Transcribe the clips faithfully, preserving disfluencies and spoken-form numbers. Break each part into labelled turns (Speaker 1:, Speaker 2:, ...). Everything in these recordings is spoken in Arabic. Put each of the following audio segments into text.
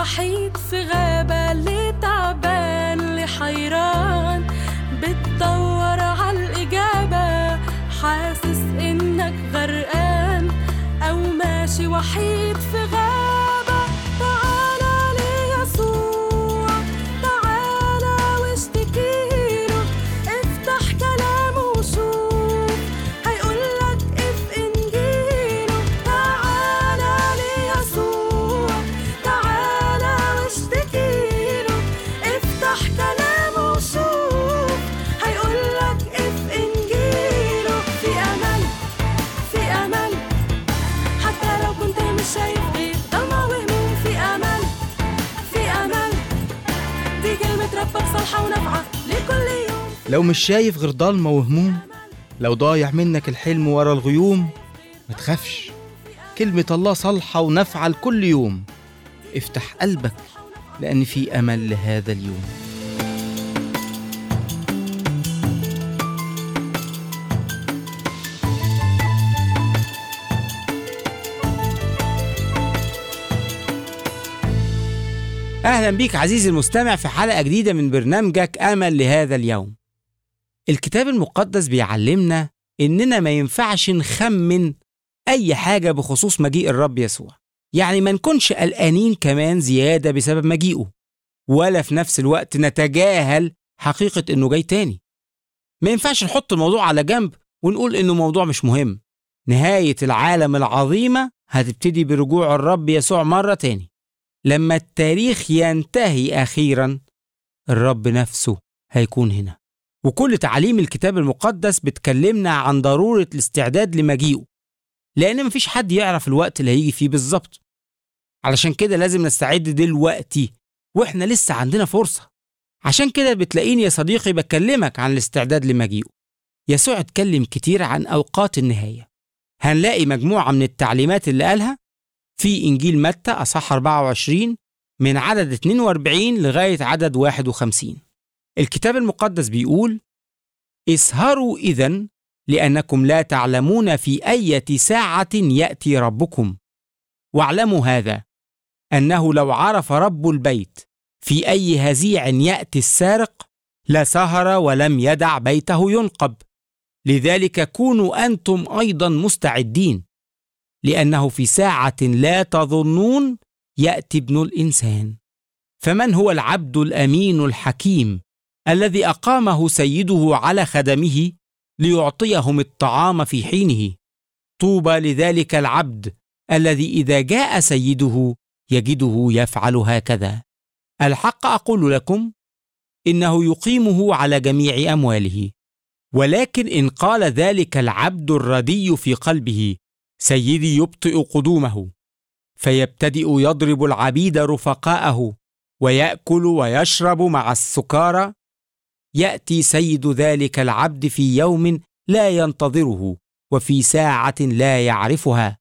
Speaker 1: وحيد في غابة، اللي تعبان اللي حيران بتدور عالإجابة، حاسس إنك غرقان أو ماشي وحيد في غابة، تعالى ليسوع، تعالى واشتكيله، افتح كلامه وشوف هيقولك اف إنجيله، تعالى ليسوع، تعالى واشتكيله، افتح كلامه وشوف هيقولك اف إنجيله. في أمل، في أمل، حتى لو كنت مش شايف غير ضلمة وهموم، في أمل، في أمل، دي كلمة ربك صالحة ونافعة لكل يوم.
Speaker 2: لو مش شايف غير ضلمة وهموم، لو ضايع منك الحلم ورا الغيوم، ما تخافش، كلمة الله صالحة ونافعة لكل يوم. افتح قلبك لأن في أمل لهذا اليوم. أهلا بيك عزيزي المستمع في حلقة جديدة من برنامجك أمل لهذا اليوم. الكتاب المقدس بيعلمنا إننا ما ينفعش نخمن أي حاجة بخصوص مجيء الرب يسوع، يعني ما نكونش قلقانين كمان زيادة بسبب مجيئه، ولا في نفس الوقت نتجاهل حقيقة إنه جاي تاني. ما ينفعش نحط الموضوع على جنب ونقول إنه موضوع مش مهم. نهاية العالم العظيمة هتبتدي برجوع الرب يسوع مرة تاني. لما التاريخ ينتهي أخيراً، الرب نفسه هيكون هنا. وكل تعليم الكتاب المقدس بتكلمنا عن ضرورة الاستعداد لمجيئه، لأن مفيش حد يعرف الوقت اللي هيجي فيه بالظبط. علشان كده لازم نستعد دلوقتي وإحنا لسه عندنا فرصة. عشان كده بتلاقيني يا صديقي بكلمك عن الاستعداد لمجيئه. يسوع اتكلم كتير عن أوقات النهاية. هنلاقي مجموعة من التعليمات اللي قالها في إنجيل متى أصحاح أربعة وعشرين من عدد اثنين وأربعين لغاية عدد واحد وخمسين. الكتاب المقدس بيقول: اسهروا إذن لأنكم لا تعلمون في أي ساعة يأتي ربكم، واعلموا هذا أنه لو عرف رب البيت في أي هزيع يأتي السارق لسهر ولم يدع بيته ينقب. لذلك كونوا أنتم أيضا مستعدين، لأنه في ساعة لا تظنون يأتي ابن الإنسان. فمن هو العبد الأمين الحكيم الذي أقامه سيده على خدمه ليعطيهم الطعام في حينه؟ طوبى لذلك العبد الذي إذا جاء سيده يجده يفعل هكذا. الحق أقول لكم إنه يقيمه على جميع أمواله. ولكن إن قال ذلك العبد الردي في قلبه: سيدي يبطئ قدومه، فيبتدئ يضرب العبيد رفقاءه ويأكل ويشرب مع السكارى، يأتي سيد ذلك العبد في يوم لا ينتظره وفي ساعة لا يعرفها،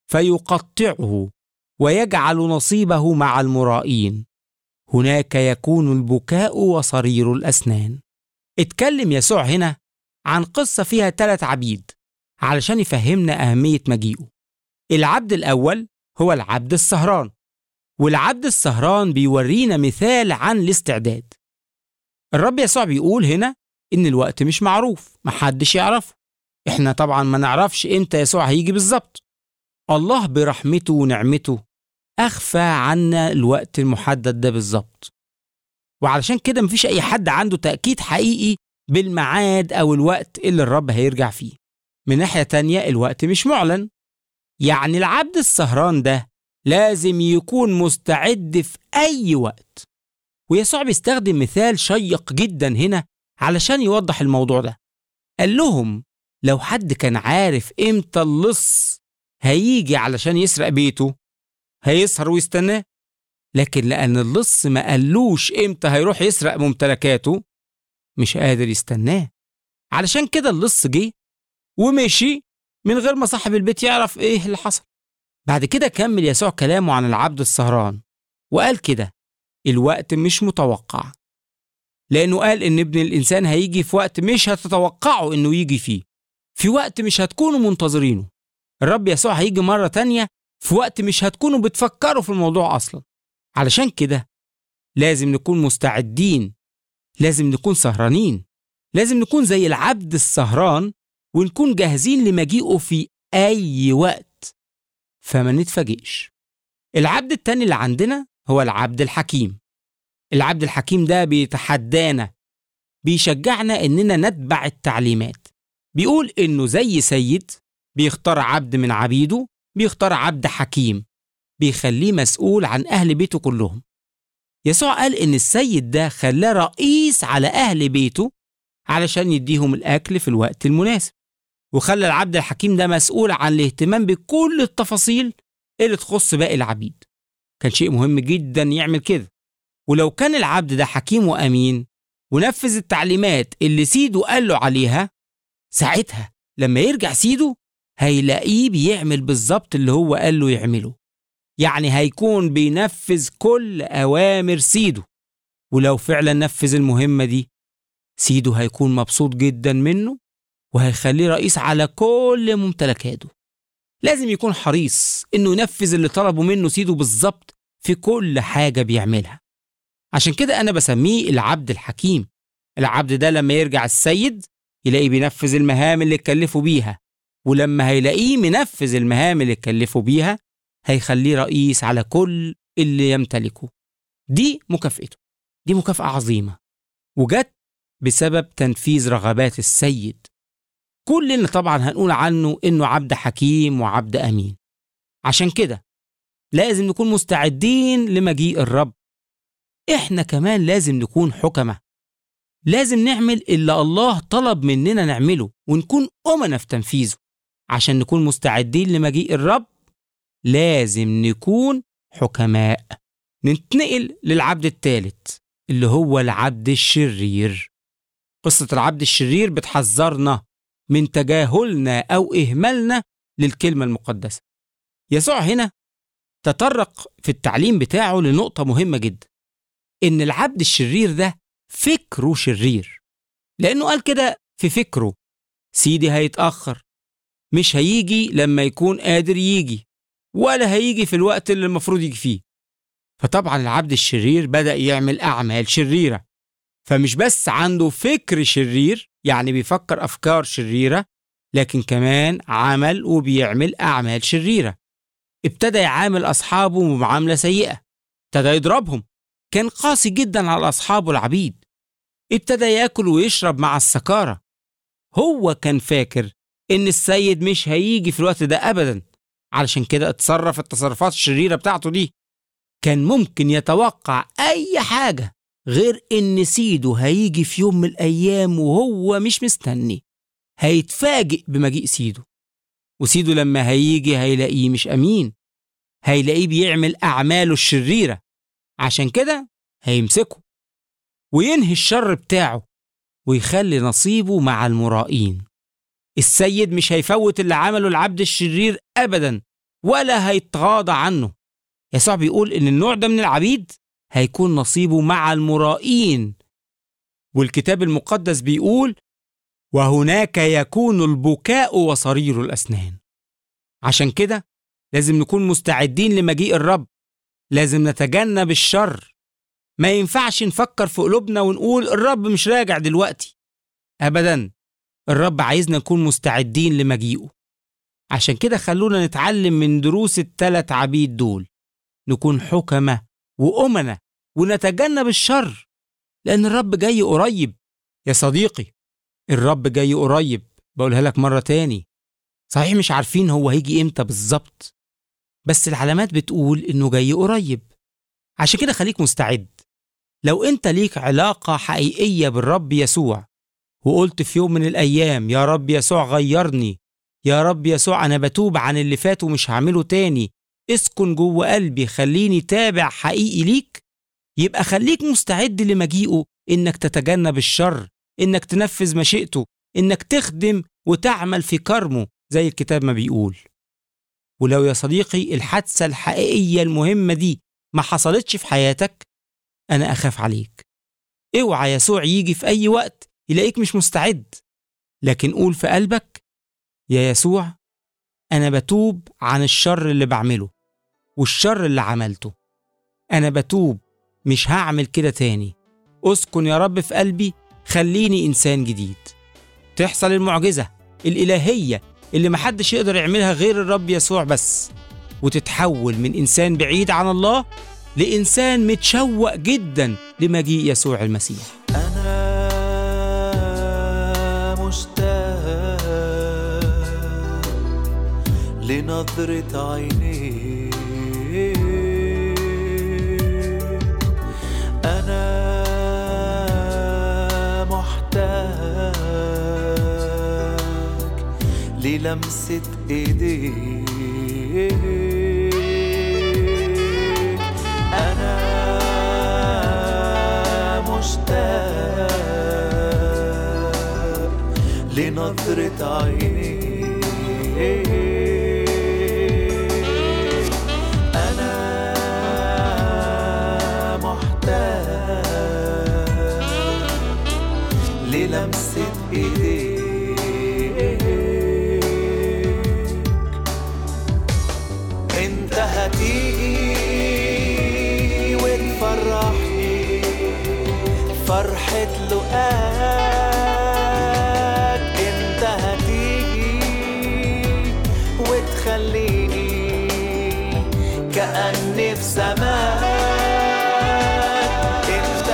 Speaker 2: فيقطعه ويجعل نصيبه مع المرائين. هناك يكون البكاء وصرير الأسنان. اتكلم يسوع هنا عن قصة فيها ثلاث عبيد علشان يفهمنا أهمية مجيئه. العبد الأول هو العبد السهران، والعبد السهران بيورينا مثال عن الاستعداد. الرب يسوع بيقول هنا إن الوقت مش معروف، محدش يعرفه. إحنا طبعا ما نعرفش إمتى يسوع هيجي بالظبط. الله برحمته ونعمته أخفى عنا الوقت المحدد ده بالظبط، وعلشان كده مفيش أي حد عنده تأكيد حقيقي بالميعاد أو الوقت اللي الرب هيرجع فيه. من ناحية تانية الوقت مش معلن، يعني العبد السهران ده لازم يكون مستعد في أي وقت. ويسوع بيستخدم مثال شيق جدا هنا علشان يوضح الموضوع ده. قال لهم لو حد كان عارف إمتى اللص هيجي علشان يسرق بيته هيسهر ويستناه، لكن لأن اللص ما قالوش إمتى هيروح يسرق ممتلكاته مش قادر يستناه. علشان كده اللص جه ومشي من غير ما صاحب البيت يعرف إيه اللي حصل. بعد كده كمل يسوع كلامه عن العبد السهران وقال كده: الوقت مش متوقع، لأنه قال إن ابن الإنسان هيجي في وقت مش هتتوقعوا إنه يجي فيه، في وقت مش هتكونوا منتظرينه. الرب يسوع هيجي مرة تانية في وقت مش هتكونوا بتفكروا في الموضوع أصلا. علشان كده لازم نكون مستعدين، لازم نكون سهرانين، لازم نكون زي العبد السهران ونكون جاهزين لمجيئه في أي وقت، فما نتفاجئش. العبد التاني اللي عندنا هو العبد الحكيم. العبد الحكيم ده بيتحدانا، بيشجعنا إننا نتبع التعليمات. بيقول إنه زي سيد بيختار عبد من عبيده، بيختار عبد حكيم بيخليه مسؤول عن أهل بيته كلهم. يسوع قال إن السيد ده خلاه رئيس على أهل بيته علشان يديهم الأكل في الوقت المناسب، وخلى العبد الحكيم ده مسؤول عن الاهتمام بكل التفاصيل اللي تخص باقي العبيد. كان شيء مهم جدا يعمل كده. ولو كان العبد ده حكيم وأمين ونفذ التعليمات اللي سيده قال له عليها، ساعتها لما يرجع سيده هيلاقيه بيعمل بالظبط اللي هو قال له يعمله، يعني هيكون بينفذ كل أوامر سيده. ولو فعلا نفذ المهمة دي، سيده هيكون مبسوط جدا منه وهيخليه رئيس على كل ممتلكاته. لازم يكون حريص إنه ينفذ اللي طلبه منه سيده بالظبط في كل حاجة بيعملها. عشان كده أنا بسميه العبد الحكيم. العبد ده لما يرجع السيد يلاقيه بينفذ المهام اللي اتكلفوا بيها، ولما هيلاقيه منفذ المهام اللي اتكلفوا بيها هيخليه رئيس على كل اللي يمتلكه. دي مكافئته، دي مكافأة عظيمة وجت بسبب تنفيذ رغبات السيد. كلنا طبعا هنقول عنه إنه عبد حكيم وعبد أمين. عشان كده لازم نكون مستعدين لمجيء الرب. إحنا كمان لازم نكون حكمة، لازم نعمل اللي الله طلب مننا نعمله ونكون أمنا في تنفيذه. عشان نكون مستعدين لمجيء الرب لازم نكون حكماء. ننتقل للعبد الثالث اللي هو العبد الشرير. قصة العبد الشرير بتحذرنا من تجاهلنا أو إهمالنا للكلمة المقدسة. يسوع هنا تطرق في التعليم بتاعه لنقطة مهمة جدا، إن العبد الشرير ده فكره شرير، لأنه قال كده في فكره: سيدي هيتأخر، مش هيجي لما يكون قادر يجي، ولا هيجي في الوقت اللي المفروض يجي فيه. فطبعا العبد الشرير بدأ يعمل أعمال شريرة. فمش بس عنده فكر شرير، يعني بيفكر أفكار شريرة، لكن كمان عمل وبيعمل أعمال شريرة. ابتدى يعامل أصحابه بمعاملة سيئة، ابتدى يضربهم، كان قاسي جدا على أصحابه العبيد. ابتدى يأكل ويشرب مع السكارى. هو كان فاكر إن السيد مش هيجي في الوقت ده أبدا، علشان كده اتصرف التصرفات الشريرة بتاعته دي. كان ممكن يتوقع أي حاجة غير إن سيده هيجي في يوم من الأيام وهو مش مستني، هيتفاجئ بمجيء سيده. وسيده لما هيجي هيلاقيه مش أمين، هيلاقيه بيعمل أعماله الشريرة. عشان كده هيمسكه وينهي الشر بتاعه ويخلي نصيبه مع المرائين. السيد مش هيفوت اللي عمله العبد الشرير أبدا، ولا هيتغاضى عنه. يسوع بيقول إن النوع ده من العبيد هيكون نصيبه مع المرائين. والكتاب المقدس بيقول: وهناك يكون البكاء وصرير الأسنان. عشان كده لازم نكون مستعدين لمجيء الرب، لازم نتجنب الشر. ما ينفعش نفكر في قلوبنا ونقول الرب مش راجع دلوقتي أبدا. الرب عايزنا نكون مستعدين لمجيئه. عشان كده خلونا نتعلم من دروس الثلاث عبيد دول، نكون حكمة وأمنة ونتجنب الشر، لأن الرب جاي قريب. يا صديقي، الرب جاي قريب. بقولها لك مرة تاني، صحيح مش عارفين هو هيجي إمتى بالظبط، بس العلامات بتقول إنه جاي قريب. عشان كده خليك مستعد. لو أنت ليك علاقة حقيقية بالرب يسوع وقلت في يوم من الأيام: يا رب يسوع غيرني، يا رب يسوع أنا بتوب عن اللي فات ومش هعمله تاني، اسكن جوه قلبي، خليني تابع حقيقي ليك، يبقى خليك مستعد لمجيئه، إنك تتجنب الشر، إنك تنفذ مشيئته، إنك تخدم وتعمل في كرمه زي الكتاب ما بيقول. ولو يا صديقي الحادثة الحقيقية المهمة دي ما حصلتش في حياتك، أنا أخاف عليك. اوعى يسوع يجي في أي وقت يلاقيك مش مستعد، لكن قول في قلبك: يا يسوع أنا بتوب عن الشر اللي بعمله والشر اللي عملته، أنا بتوب، مش هعمل كده تاني. أسكن يا رب في قلبي، خليني إنسان جديد. تحصل المعجزة الإلهية اللي محدش يقدر يعملها غير الرب يسوع بس، وتتحول من إنسان بعيد عن الله لإنسان متشوق جدا لمجيء يسوع المسيح.
Speaker 3: أنا مشتاق لنظرة عينيك، أنا محتاج للمسة إيديك، أنا مشتاق لنظرة عينيك، أنا محتاج للمسة إيديك. انت هتيجي وتفرحني فرحة لقاك، انت هتيجي وتخليني كأني في سماك، انت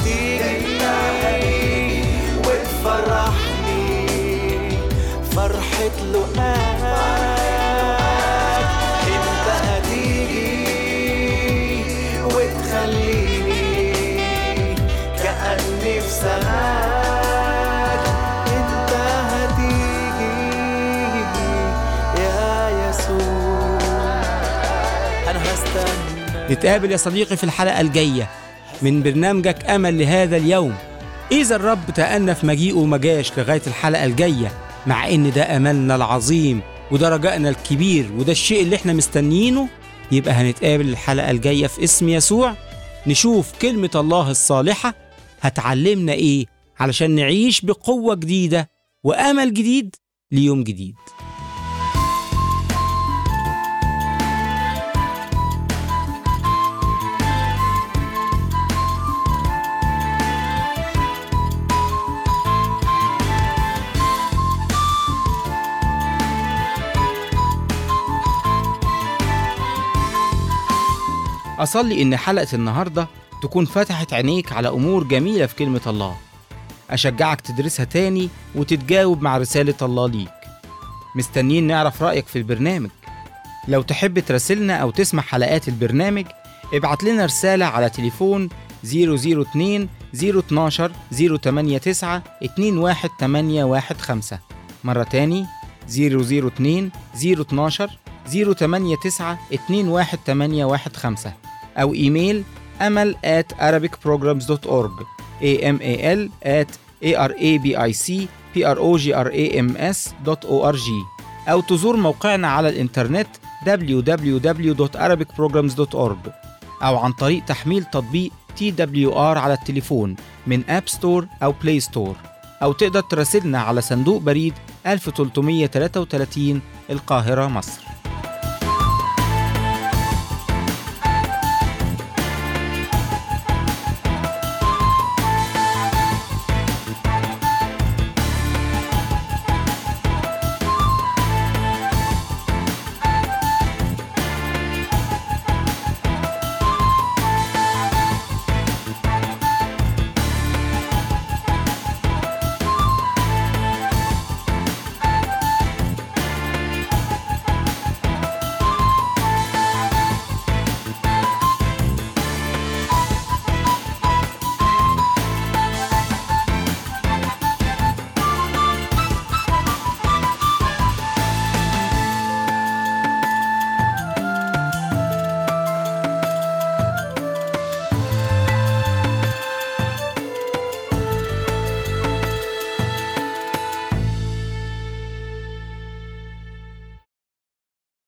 Speaker 3: هتيجي وتفرحني فرحة لقاك، كأني في سماك، انت هتيجي يا يسوع، انا هستنى.
Speaker 2: نتقابل يا صديقي في الحلقة الجاية من برنامجك أمل لهذا اليوم. إذا الرب تأنى في مجيئه وما جاش لغاية الحلقة الجاية، مع إن ده أملنا العظيم وده رجائنا الكبير وده الشيء اللي احنا مستنيينه، يبقى هنتقابل الحلقة الجاية في اسم يسوع، نشوف كلمة الله الصالحة هتعلمنا إيه علشان نعيش بقوة جديدة وأمل جديد ليوم جديد. أصلي إن حلقة النهاردة تكون فتحت عينيك على أمور جميلة في كلمة الله. أشجعك تدرسها تاني وتتجاوب مع رسالة الله ليك. مستنيين نعرف رأيك في البرنامج. لو تحب تراسلنا أو تسمع حلقات البرنامج، ابعت لنا رسالة على تليفون صفر صفر اتنين صفر اتناشر صفر تمانية تسعة اتنين واحد تمانية واحد خمسة. مرة تاني صفر صفر اتنين صفر اتناشر صفر تمانية تسعة اتنين واحد تمانية واحد خمسة، أو إيميل أمل at arabic programs dot org amal at arabicprograms dot org، أو تزور موقعنا على الإنترنت دبليو دبليو دبليو دوت arabic programs dot org، أو عن طريق تحميل تطبيق تي دبليو آر على التليفون من أب ستور أو بلاي ستور، أو تقدر تراسلنا على صندوق بريد ألف وثلاثمائة وثلاثة وثلاثين القاهرة مصر.